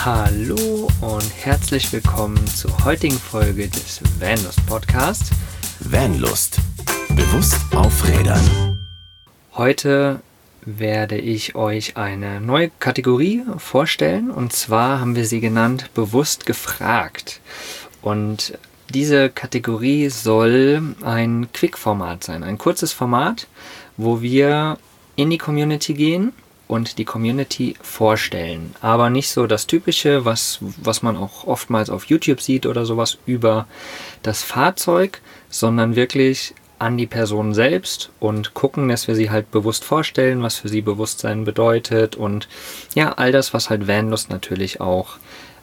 Hallo und herzlich willkommen zur heutigen Folge des Vanlust Podcast. Vanlust. Bewusst auf Rädern. Heute werde ich euch eine neue Kategorie vorstellen, und zwar haben wir sie genannt Bewusst gefragt. Und diese Kategorie soll ein Quick-Format sein, ein kurzes Format, wo wir in die Community gehen und die Community vorstellen. Aber nicht so das Typische, was man auch oftmals auf YouTube sieht oder sowas über das Fahrzeug, sondern wirklich an die Person selbst und gucken, dass wir sie halt bewusst vorstellen, was für sie Bewusstsein bedeutet und ja, all das, was halt Vanlust natürlich auch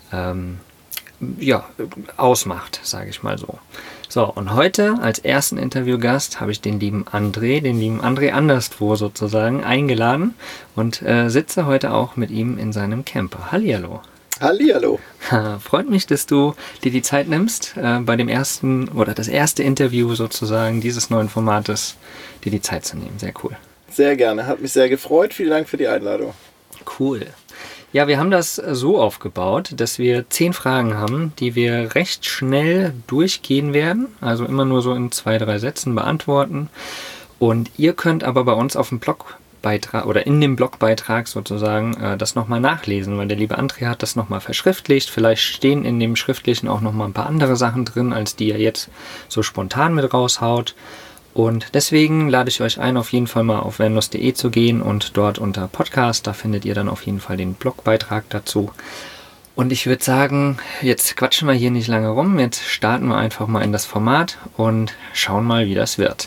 ausmacht, sage ich mal so. So, und heute als ersten Interviewgast habe ich den lieben André anderswo sozusagen, eingeladen und sitze heute auch mit ihm in seinem Camper. Hallihallo. Hallihallo. Freut mich, dass du dir die Zeit nimmst, bei dem ersten oder das erste Interview sozusagen dieses neuen Formates, dir die Zeit zu nehmen. Sehr cool. Sehr gerne, hat mich sehr gefreut. Vielen Dank für die Einladung. Cool. Ja, wir haben das so aufgebaut, dass wir 10 Fragen haben, die wir recht schnell durchgehen werden. Also immer nur so in 2-3 Sätzen beantworten. Und ihr könnt aber bei uns auf dem Blogbeitrag oder in dem Blogbeitrag sozusagen das nochmal nachlesen, weil der liebe André hat das nochmal verschriftlicht. Vielleicht stehen in dem Schriftlichen auch nochmal ein paar andere Sachen drin, als die er jetzt so spontan mit raushaut. Und deswegen lade ich euch ein, auf jeden Fall mal auf vanlust.de zu gehen und dort unter Podcast, da findet ihr dann auf jeden Fall den Blogbeitrag dazu. Und ich würde sagen, jetzt quatschen wir hier nicht lange rum, jetzt starten wir einfach mal in das Format und schauen mal, wie das wird.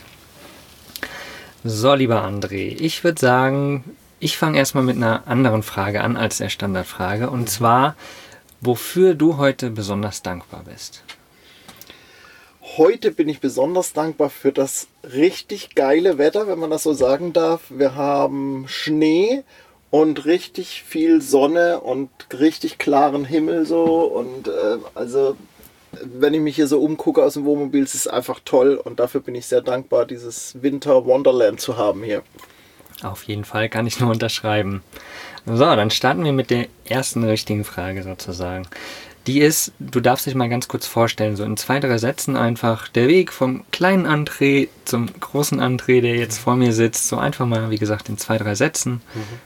So, lieber André, ich würde sagen, ich fange erstmal mit einer anderen Frage an als der Standardfrage, und zwar, wofür du heute besonders dankbar bist. Heute bin ich besonders dankbar für das richtig geile Wetter, wenn man das so sagen darf. Wir haben Schnee und richtig viel Sonne und richtig klaren Himmel so. Und also, wenn ich mich hier so umgucke aus dem Wohnmobil, ist es einfach toll. Und dafür bin ich sehr dankbar, dieses Winter Wonderland zu haben hier. Auf jeden Fall, kann ich nur unterschreiben. So, dann starten wir mit der ersten richtigen Frage sozusagen. Die ist, du darfst dich mal ganz kurz vorstellen, so in 2-3 Sätzen einfach der Weg vom kleinen André zum großen André, der jetzt vor mir sitzt. So einfach mal, wie gesagt, in 2-3 Sätzen.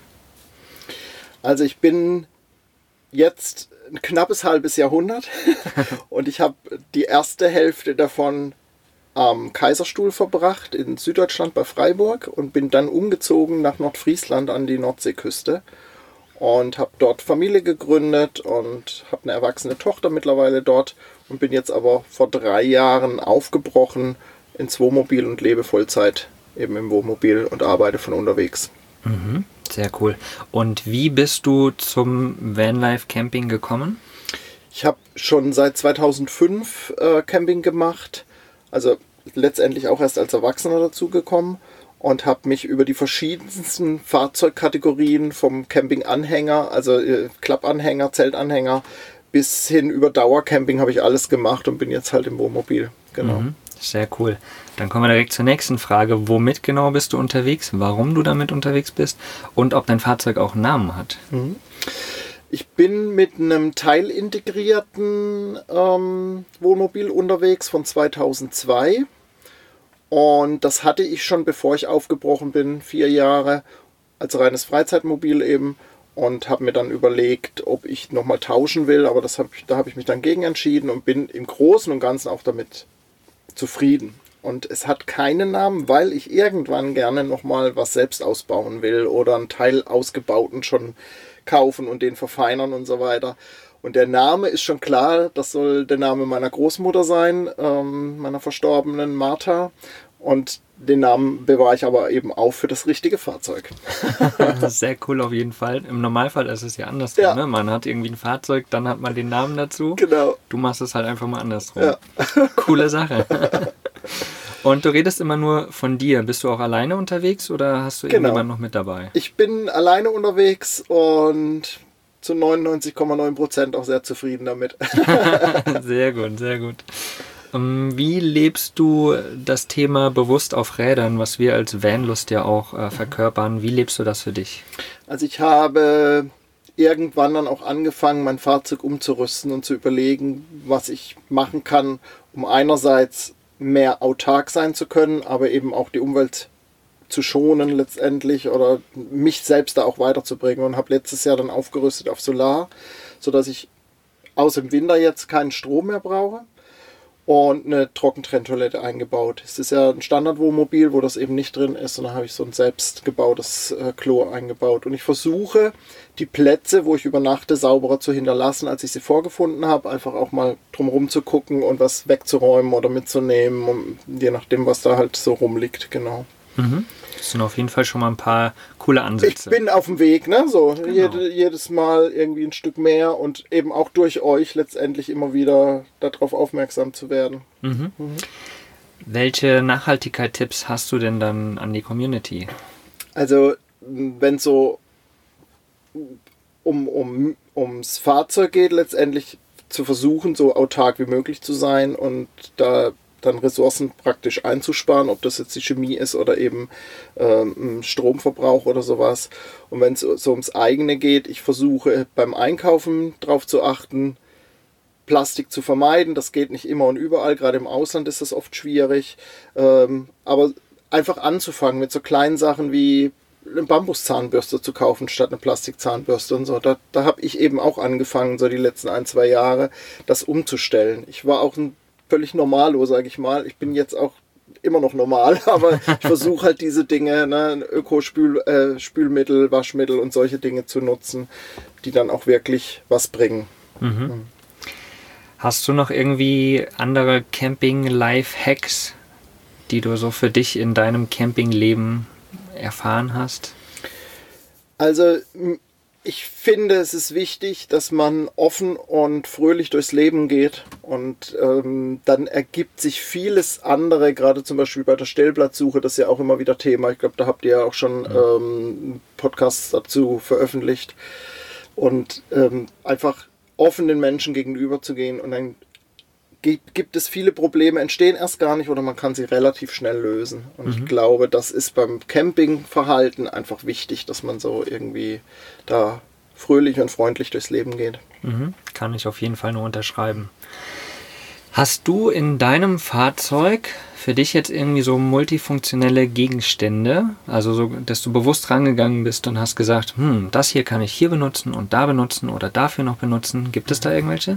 Also ich bin jetzt ein knappes halbes Jahrhundert und ich habe die erste Hälfte davon am Kaiserstuhl verbracht in Süddeutschland bei Freiburg und bin dann umgezogen nach Nordfriesland an die Nordseeküste. Und habe dort Familie gegründet und habe eine erwachsene Tochter mittlerweile dort und bin jetzt aber vor 3 Jahren aufgebrochen ins Wohnmobil und lebe Vollzeit eben im Wohnmobil und arbeite von unterwegs. Mhm, sehr cool. Und wie bist du zum Vanlife Camping gekommen? Ich habe schon seit 2005 Camping gemacht, also letztendlich auch erst als Erwachsener dazugekommen. Und habe mich über die verschiedensten Fahrzeugkategorien vom Campinganhänger, also Klappanhänger, Zeltanhänger, bis hin über Dauercamping habe ich alles gemacht und bin jetzt halt im Wohnmobil. Genau. Sehr cool. Dann kommen wir direkt zur nächsten Frage. Womit genau bist du unterwegs? Warum du damit unterwegs bist? Und ob dein Fahrzeug auch einen Namen hat? Ich bin mit einem teilintegrierten Wohnmobil unterwegs von 2002. Und das hatte ich schon, bevor ich aufgebrochen bin, 4 Jahre, als reines Freizeitmobil eben. Und habe mir dann überlegt, ob ich nochmal tauschen will. Aber da habe ich mich dann gegen entschieden und bin im Großen und Ganzen auch damit zufrieden. Und es hat keinen Namen, weil ich irgendwann gerne nochmal was selbst ausbauen will oder einen Teil ausgebauten schon kaufen und den verfeinern und so weiter. Und der Name ist schon klar, das soll der Name meiner Großmutter sein, meiner verstorbenen Martha. Und den Namen bewahre ich aber eben auch für das richtige Fahrzeug. Das ist sehr cool auf jeden Fall. Im Normalfall ist es ja andersrum. Ja. Ne? Man hat irgendwie ein Fahrzeug, dann hat man den Namen dazu. Genau. Du machst es halt einfach mal andersrum. Ja. Coole Sache. Und du redest immer nur von dir. Bist du auch alleine unterwegs oder hast du irgendjemanden noch mit dabei? Ich bin alleine unterwegs und zu 99,9% auch sehr zufrieden damit. Sehr gut, sehr gut. Wie lebst du das Thema bewusst auf Rädern, was wir als Vanlust ja auch verkörpern? Wie lebst du das für dich? Also ich habe irgendwann dann auch angefangen, mein Fahrzeug umzurüsten und zu überlegen, was ich machen kann, um einerseits mehr autark sein zu können, aber eben auch die Umwelt zu schonen letztendlich oder mich selbst da auch weiterzubringen, und habe letztes Jahr dann aufgerüstet auf Solar, sodass ich außer im Winter jetzt keinen Strom mehr brauche, und eine Trockentrenntoilette eingebaut. Es ist ja ein Standardwohnmobil, wo das eben nicht drin ist, und da habe ich so ein selbst gebautes Klo eingebaut. Und ich versuche, die Plätze, wo ich übernachte, sauberer zu hinterlassen, als ich sie vorgefunden habe. Einfach auch mal drumherum zu gucken und was wegzuräumen oder mitzunehmen, je nachdem, was da halt so rumliegt. Genau. Mhm. Das sind auf jeden Fall schon mal ein paar coole Ansätze. Ich bin auf dem Weg, ne? So, Genau. jedes Mal irgendwie ein Stück mehr und eben auch durch euch letztendlich immer wieder darauf aufmerksam zu werden. Mhm. Welche Nachhaltigkeitstipps hast du denn dann an die Community? Also, wenn es so ums Fahrzeug geht, letztendlich zu versuchen, so autark wie möglich zu sein und da dann Ressourcen praktisch einzusparen, ob das jetzt die Chemie ist oder eben Stromverbrauch oder sowas. Und wenn es so ums eigene geht, ich versuche beim Einkaufen darauf zu achten, Plastik zu vermeiden. Das geht nicht immer und überall, gerade im Ausland ist das oft schwierig. Aber einfach anzufangen mit so kleinen Sachen wie eine Bambuszahnbürste zu kaufen statt eine Plastikzahnbürste und so. Da habe ich eben auch angefangen, so die letzten 1-2 Jahre, das umzustellen. Ich war auch ein völlig normalo, sage ich mal. Ich bin jetzt auch immer noch normal, aber ich versuche halt diese Dinge, ne, Ökospülmittel, Waschmittel und solche Dinge zu nutzen, die dann auch wirklich was bringen. Mhm. Hast du noch irgendwie andere Camping-Life-Hacks, die du so für dich in deinem Campingleben erfahren hast? Also ich finde, es ist wichtig, dass man offen und fröhlich durchs Leben geht, und dann ergibt sich vieles andere, gerade zum Beispiel bei der Stellplatzsuche, das ist ja auch immer wieder Thema. Ich glaube, da habt ihr ja auch schon Podcasts dazu veröffentlicht, und einfach offen den Menschen gegenüber zu gehen, und dann gibt es viele Probleme, entstehen erst gar nicht oder man kann sie relativ schnell lösen. Und ich glaube, das ist beim Campingverhalten einfach wichtig, dass man so irgendwie da fröhlich und freundlich durchs Leben geht. Mhm. Kann ich auf jeden Fall nur unterschreiben. Hast du in deinem Fahrzeug für dich jetzt irgendwie so multifunktionelle Gegenstände, also so, dass du bewusst rangegangen bist und hast gesagt, das hier kann ich hier benutzen und da benutzen oder dafür noch benutzen? Gibt es da irgendwelche?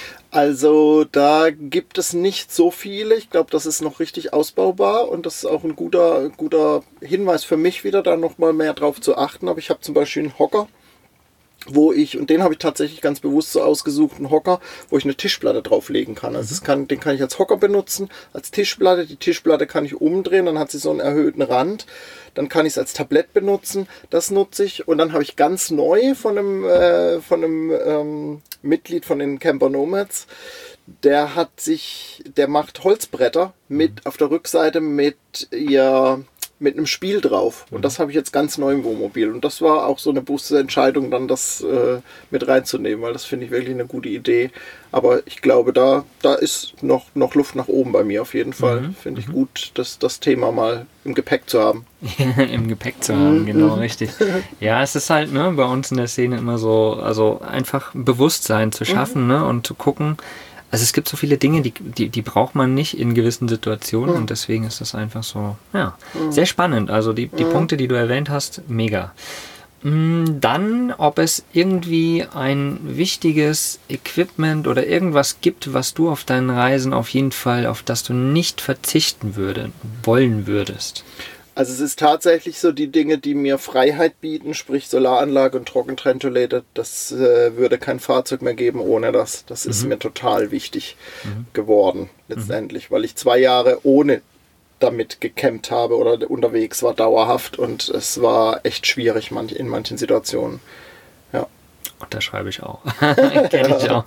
Also da gibt es nicht so viele. Ich glaube, das ist noch richtig ausbaubar, und das ist auch ein guter Hinweis für mich wieder, da nochmal mehr drauf zu achten. Aber ich habe zum Beispiel einen Hocker, und den habe ich tatsächlich ganz bewusst so ausgesucht, einen Hocker, wo ich eine Tischplatte drauflegen kann. Also den kann ich als Hocker benutzen, als Tischplatte. Die Tischplatte kann ich umdrehen, dann hat sie so einen erhöhten Rand. Dann kann ich es als Tablett benutzen, das nutze ich. Und dann habe ich ganz neu von einem Mitglied von den Camper Nomads, der macht Holzbretter mit auf der Rückseite mit einem Spiel drauf. Und das habe ich jetzt ganz neu im Wohnmobil. Und das war auch so eine bewusste Entscheidung, dann das mit reinzunehmen, weil das finde ich wirklich eine gute Idee. Aber ich glaube, da ist noch Luft nach oben bei mir auf jeden Fall. Finde ich gut, das Thema mal im Gepäck zu haben. Im Gepäck zu haben, genau, richtig. Ja, es ist halt bei uns in der Szene immer so, also einfach Bewusstsein zu schaffen, und zu gucken. Also es gibt so viele Dinge, die braucht man nicht in gewissen Situationen, und deswegen ist das einfach so, sehr spannend. Also die Punkte, die du erwähnt hast, mega. Dann, ob es irgendwie ein wichtiges Equipment oder irgendwas gibt, was du auf deinen Reisen auf jeden Fall, auf das du nicht verzichten wollen würdest. Also es ist tatsächlich so, die Dinge, die mir Freiheit bieten, sprich Solaranlage und Trockentrenntoilette, das würde kein Fahrzeug mehr geben ohne das. Das ist mir total wichtig geworden letztendlich, weil ich 2 Jahre ohne damit gecampt habe oder unterwegs war dauerhaft, und es war echt schwierig in manchen Situationen. Ja. Unterschreibe ich auch. Kenne ich auch.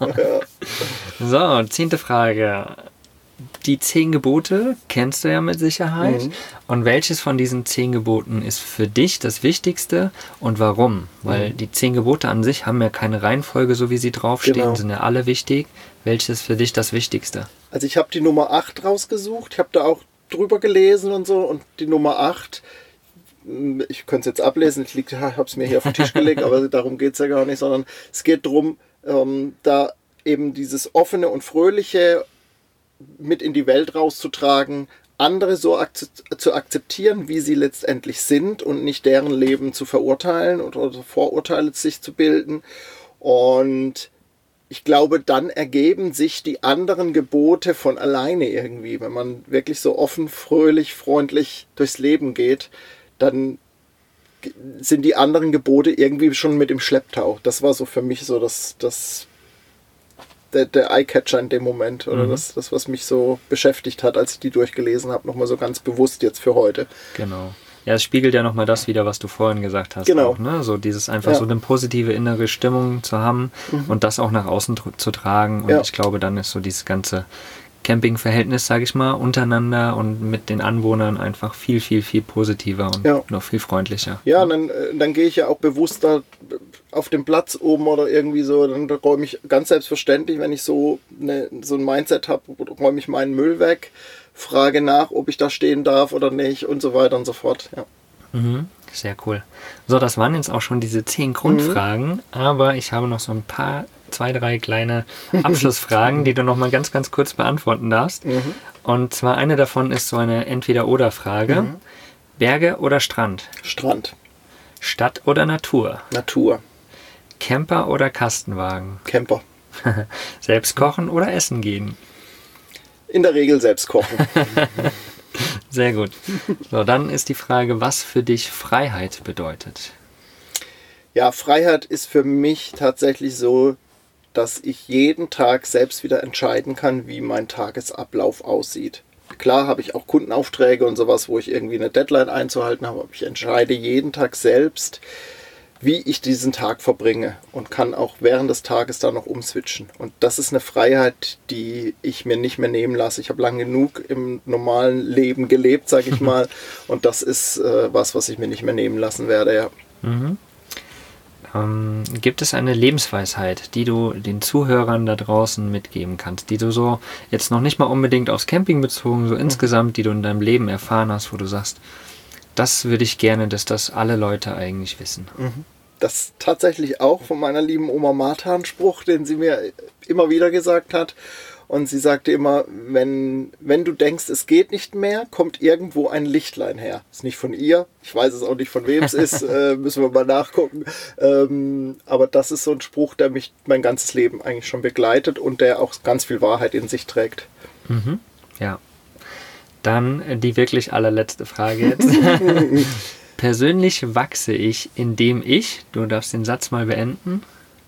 So, 10. Frage. Die 10 Gebote kennst du ja mit Sicherheit. Und welches von diesen 10 Geboten ist für dich das Wichtigste und warum? Weil die 10 Gebote an sich haben ja keine Reihenfolge, so wie sie draufstehen, sind ja alle wichtig. Welches ist für dich das Wichtigste? Also ich habe die Nummer 8 rausgesucht. Ich habe da auch drüber gelesen und so. Und die Nummer 8, ich könnte es jetzt ablesen, ich habe es mir hier auf den Tisch gelegt, aber darum geht es ja gar nicht, sondern es geht darum, da eben dieses offene und fröhliche mit in die Welt rauszutragen, andere so zu akzeptieren, wie sie letztendlich sind und nicht deren Leben zu verurteilen oder Vorurteile sich zu bilden. Und ich glaube, dann ergeben sich die anderen Gebote von alleine irgendwie. Wenn man wirklich so offen, fröhlich, freundlich durchs Leben geht, dann sind die anderen Gebote irgendwie schon mit im Schlepptau. Das war so für mich so der Eyecatcher in dem Moment oder das, was mich so beschäftigt hat, als ich die durchgelesen habe, nochmal so ganz bewusst jetzt für heute. Genau. Ja, es spiegelt ja nochmal das wider, was du vorhin gesagt hast. Genau. Auch, ne? So dieses einfach so eine positive innere Stimmung zu haben und das auch nach außen zu tragen. Und ich glaube, dann ist so dieses ganze Campingverhältnis, sage ich mal, untereinander und mit den Anwohnern einfach viel, viel, viel positiver und noch viel freundlicher. Ja, dann gehe ich ja auch bewusst da auf dem Platz oben oder irgendwie so, dann räume ich ganz selbstverständlich, wenn ich so ein Mindset habe, räume ich meinen Müll weg, frage nach, ob ich da stehen darf oder nicht und so weiter und so fort. Ja. Sehr cool. So, das waren jetzt auch schon diese 10 Grundfragen, aber ich habe noch so ein paar 2, 3 kleine Abschlussfragen, die du noch mal ganz, ganz kurz beantworten darfst. Und zwar eine davon ist so eine Entweder-oder-Frage. Berge oder Strand? Strand. Stadt oder Natur? Natur. Camper oder Kastenwagen? Camper. Selbst kochen oder essen gehen? In der Regel selbst kochen. Sehr gut. So, dann ist die Frage, was für dich Freiheit bedeutet? Ja, Freiheit ist für mich tatsächlich so, dass ich jeden Tag selbst wieder entscheiden kann, wie mein Tagesablauf aussieht. Klar habe ich auch Kundenaufträge und sowas, wo ich irgendwie eine Deadline einzuhalten habe, aber ich entscheide jeden Tag selbst, wie ich diesen Tag verbringe und kann auch während des Tages da noch umswitchen. Und das ist eine Freiheit, die ich mir nicht mehr nehmen lasse. Ich habe lange genug im normalen Leben gelebt, sage ich mal. Und das ist was ich mir nicht mehr nehmen lassen werde, ja. Gibt es eine Lebensweisheit, die du den Zuhörern da draußen mitgeben kannst, die du so jetzt noch nicht mal unbedingt aufs Camping bezogen, so insgesamt, die du in deinem Leben erfahren hast, wo du sagst, das würde ich gerne, dass das alle Leute eigentlich wissen? Das tatsächlich auch von meiner lieben Oma Martha ein Spruch, den sie mir immer wieder gesagt hat. Und sie sagte immer, wenn du denkst, es geht nicht mehr, kommt irgendwo ein Lichtlein her. Ist nicht von ihr, ich weiß es auch nicht, von wem es ist, müssen wir mal nachgucken. Aber das ist so ein Spruch, der mich mein ganzes Leben eigentlich schon begleitet und der auch ganz viel Wahrheit in sich trägt. Ja. Dann die wirklich allerletzte Frage jetzt. Persönlich wachse ich, indem ich, du darfst den Satz mal beenden.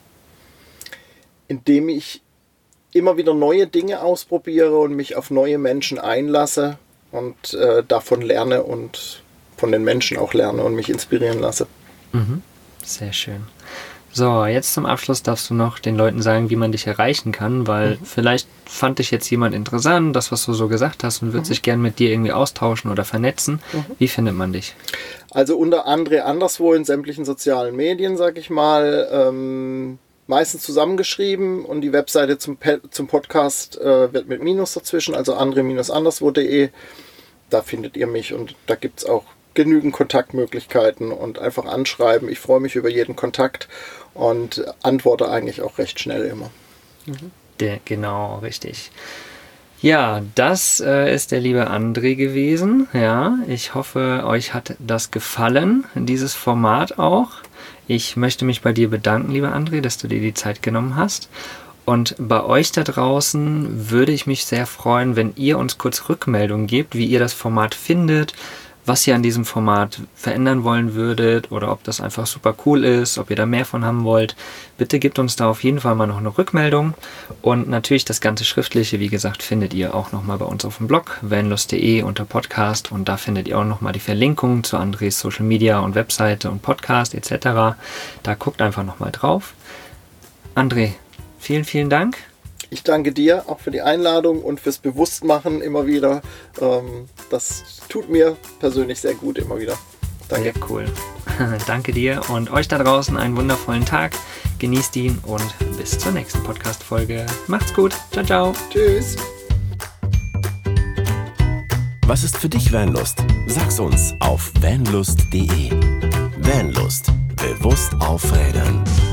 Indem ich immer wieder neue Dinge ausprobiere und mich auf neue Menschen einlasse und davon lerne und von den Menschen auch lerne und mich inspirieren lasse. Sehr schön. So, jetzt zum Abschluss darfst du noch den Leuten sagen, wie man dich erreichen kann, weil vielleicht fand dich jetzt jemand interessant, das, was du so gesagt hast, und würde sich gern mit dir irgendwie austauschen oder vernetzen. Wie findet man dich? Also unter André Anderswo in sämtlichen sozialen Medien, sag ich mal, meistens zusammengeschrieben und die Webseite zum Podcast wird mit Minus dazwischen, also andre-anderswo.de. Da findet ihr mich und da gibt es auch genügend Kontaktmöglichkeiten und einfach anschreiben. Ich freue mich über jeden Kontakt und antworte eigentlich auch recht schnell immer. Genau, richtig. Ja, das ist der liebe André gewesen. Ja, ich hoffe, euch hat das gefallen, dieses Format auch. Ich möchte mich bei dir bedanken, lieber André, dass du dir die Zeit genommen hast. Und bei euch da draußen würde ich mich sehr freuen, wenn ihr uns kurz Rückmeldungen gebt, wie ihr das Format findet, was ihr an diesem Format verändern wollen würdet oder ob das einfach super cool ist, ob ihr da mehr von haben wollt. Bitte gebt uns da auf jeden Fall mal noch eine Rückmeldung. Und natürlich das ganze Schriftliche, wie gesagt, findet ihr auch nochmal bei uns auf dem Blog vanlust.de unter Podcast und da findet ihr auch nochmal die Verlinkungen zu Andres Social Media und Webseite und Podcast etc. Da guckt einfach nochmal drauf. André, vielen, vielen Dank. Ich danke dir auch für die Einladung und fürs Bewusstmachen immer wieder. Das tut mir persönlich sehr gut immer wieder. Danke. Sehr cool. Danke dir und euch da draußen einen wundervollen Tag. Genießt ihn und bis zur nächsten Podcast-Folge. Macht's gut. Ciao, ciao. Tschüss. Was ist für dich Vanlust? Sag's uns auf vanlust.de. Vanlust. Bewusst aufrädern.